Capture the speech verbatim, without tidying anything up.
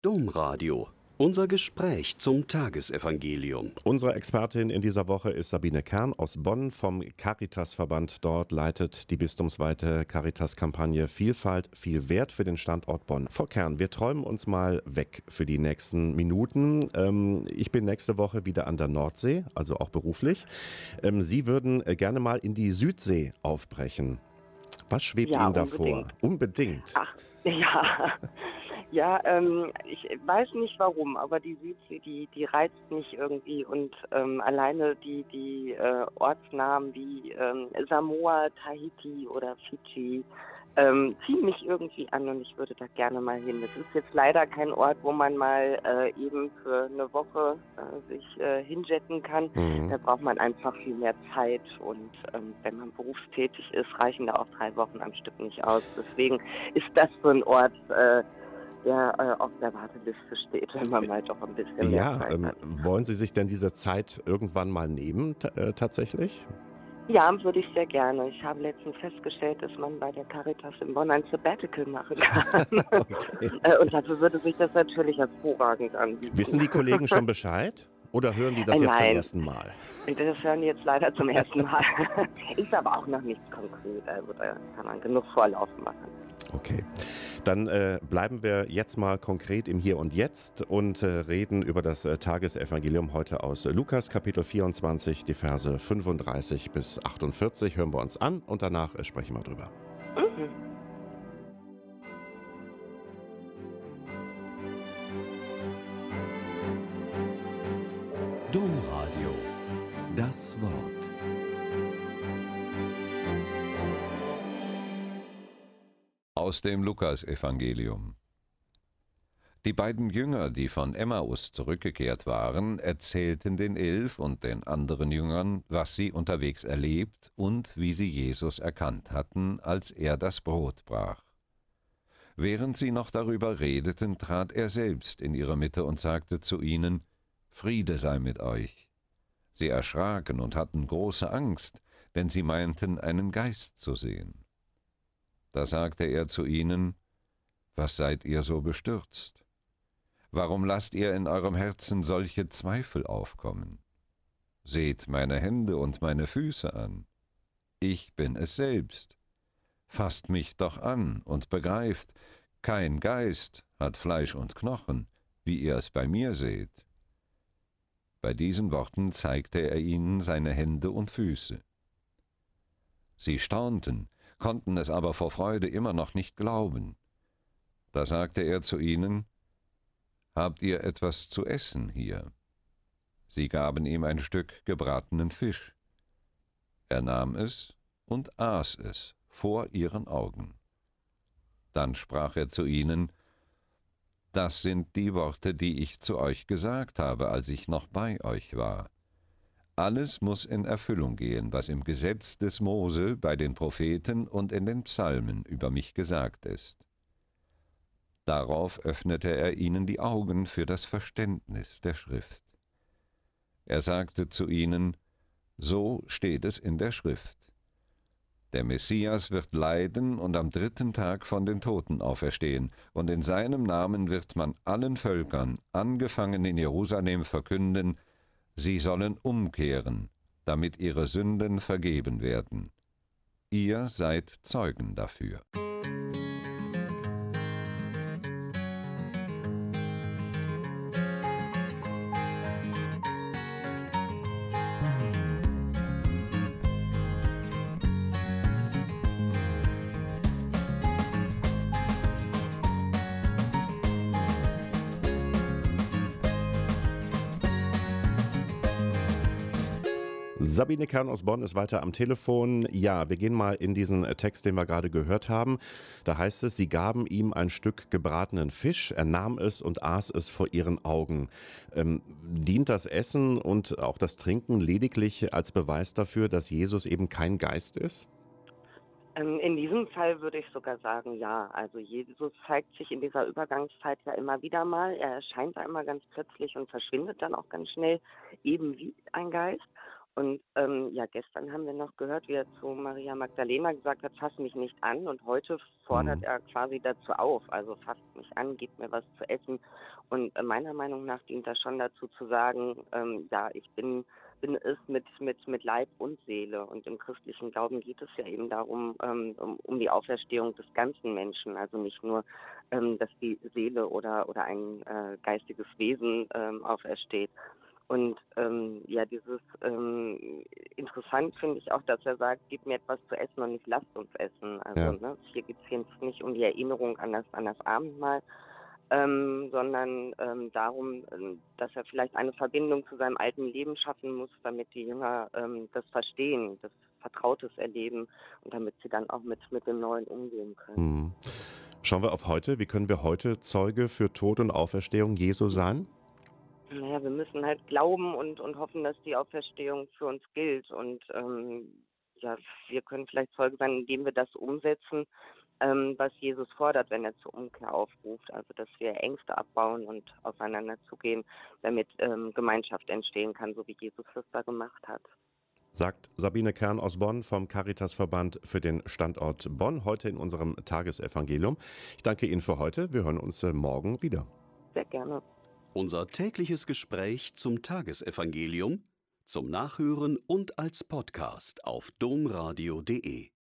Domradio. Unser Gespräch zum Tagesevangelium. Unsere Expertin in dieser Woche ist Sabine Kern aus Bonn vom Caritasverband. Dort leitet die bistumsweite Caritas-Kampagne Vielfalt, viel Wert für den Standort Bonn. Frau Kern, wir träumen uns mal weg für die nächsten Minuten. Ähm, ich bin nächste Woche wieder an der Nordsee, also auch beruflich. Ähm, Sie würden äh, gerne mal in die Südsee aufbrechen. Was schwebt Ja, Ihnen da unbedingt. vor? Unbedingt. Ach, ja. Ja, ähm, ich weiß nicht warum, aber die Südsee, die, die reizt mich irgendwie und ähm, alleine die, die äh, Ortsnamen wie ähm, Samoa, Tahiti oder Fidschi ähm, ziehen mich irgendwie an und ich würde da gerne mal hin. Es ist jetzt leider kein Ort, wo man mal äh, eben für eine Woche äh, sich äh, hinjetten kann. Mhm. Da braucht man einfach viel mehr Zeit und ähm, wenn man berufstätig ist, reichen da auch drei Wochen am Stück nicht aus. Deswegen ist das so ein Ort, äh, der äh, auf der Warteliste steht, wenn man mal doch ein bisschen mehr Ja, Zeit ähm, hat. wollen Sie sich denn diese Zeit irgendwann mal nehmen, t- äh, tatsächlich? Ja, würde ich sehr gerne. Ich habe letztens festgestellt, dass man bei der Caritas in Bonn ein Sabbatical machen kann. Okay. Äh, Und dafür würde sich das natürlich hervorragend anbieten. Wissen die Kollegen schon Bescheid? Oder hören die das Äh, jetzt zum nein. ersten Mal? Das hören die jetzt leider zum ersten Mal. Ist aber auch noch nichts konkret. Also da kann man genug Vorlauf machen. Okay, dann äh, bleiben wir jetzt mal konkret im Hier und Jetzt und äh, reden über das äh, Tagesevangelium heute aus Lukas Kapitel vierundzwanzig, die Verse fünfunddreißig bis achtundvierzig. Hören wir uns an und danach äh, sprechen wir drüber. Mhm. Domradio. Das Wort. Aus dem Lukasevangelium. Die beiden Jünger, die von Emmaus zurückgekehrt waren, erzählten den Elf und den anderen Jüngern, was sie unterwegs erlebt und wie sie Jesus erkannt hatten, als er das Brot brach. Während sie noch darüber redeten, trat er selbst in ihre Mitte und sagte zu ihnen: Friede sei mit euch. Sie erschraken und hatten große Angst, denn sie meinten, einen Geist zu sehen. Da sagte er zu ihnen: Was seid ihr so bestürzt? Warum lasst ihr in eurem Herzen solche Zweifel aufkommen? Seht meine Hände und meine Füße an. Ich bin es selbst. Fasst mich doch an und begreift, kein Geist hat Fleisch und Knochen, wie ihr es bei mir seht. Bei diesen Worten zeigte er ihnen seine Hände und Füße. Sie staunten, konnten es aber vor Freude immer noch nicht glauben. Da sagte er zu ihnen: Habt ihr etwas zu essen hier? Sie gaben ihm ein Stück gebratenen Fisch. Er nahm es und aß es vor ihren Augen. Dann sprach er zu ihnen: Das sind die Worte, die ich zu euch gesagt habe, als ich noch bei euch war. Alles muss in Erfüllung gehen, was im Gesetz des Mose, bei den Propheten und in den Psalmen über mich gesagt ist. Darauf öffnete er ihnen die Augen für das Verständnis der Schrift. Er sagte zu ihnen: So steht es in der Schrift. Der Messias wird leiden und am dritten Tag von den Toten auferstehen, und in seinem Namen wird man allen Völkern, angefangen in Jerusalem, verkünden, sie sollen umkehren, damit ihre Sünden vergeben werden. Ihr seid Zeugen dafür. Sabine Kern aus Bonn ist weiter am Telefon. Ja, wir gehen mal in diesen Text, den wir gerade gehört haben. Da heißt es, sie gaben ihm ein Stück gebratenen Fisch, er nahm es und aß es vor ihren Augen. Ähm, dient das Essen und auch das Trinken lediglich als Beweis dafür, dass Jesus eben kein Geist ist? Ähm, In diesem Fall würde ich sogar sagen, ja. Also Jesus zeigt sich in dieser Übergangszeit ja immer wieder mal. Er erscheint einmal ganz plötzlich und verschwindet dann auch ganz schnell, eben wie ein Geist. Und ähm, ja, gestern haben wir noch gehört, wie er zu Maria Magdalena gesagt hat, fass mich nicht an. Und heute fordert Mhm. er quasi dazu auf, also fasst mich an, gib mir was zu essen. Und äh, meiner Meinung nach dient das schon dazu zu sagen, ähm, ja, ich bin, bin es mit, mit, mit Leib und Seele. Und im christlichen Glauben geht es ja eben darum, ähm, um, um die Auferstehung des ganzen Menschen. Also nicht nur, ähm, dass die Seele oder, oder ein äh, geistiges Wesen ähm, aufersteht. Und ähm, ja, dieses ähm, interessant finde ich auch, dass er sagt, gib mir etwas zu essen und nicht lasst uns essen. Also Ja. ne, hier geht es jetzt nicht um die Erinnerung an das, an das Abendmahl, ähm, sondern ähm, darum, ähm, dass er vielleicht eine Verbindung zu seinem alten Leben schaffen muss, damit die Jünger ähm, das verstehen, das Vertrautes erleben und damit sie dann auch mit, mit dem Neuen umgehen können. Mhm. Schauen wir auf heute. Wie können wir heute Zeuge für Tod und Auferstehung Jesu sein? Naja, wir müssen halt glauben und, und hoffen, dass die Auferstehung für uns gilt. Und ähm, ja, wir können vielleicht Zeuge sein, indem wir das umsetzen, ähm, was Jesus fordert, wenn er zur Umkehr aufruft. Also, dass wir Ängste abbauen und aufeinander zugehen, damit ähm, Gemeinschaft entstehen kann, so wie Jesus das da gemacht hat. Sagt Sabine Kern aus Bonn vom Caritasverband für den Standort Bonn, heute in unserem Tagesevangelium. Ich danke Ihnen für heute. Wir hören uns äh, morgen wieder. Sehr gerne. Unser tägliches Gespräch zum Tagesevangelium, zum Nachhören und als Podcast auf domradio punkt de.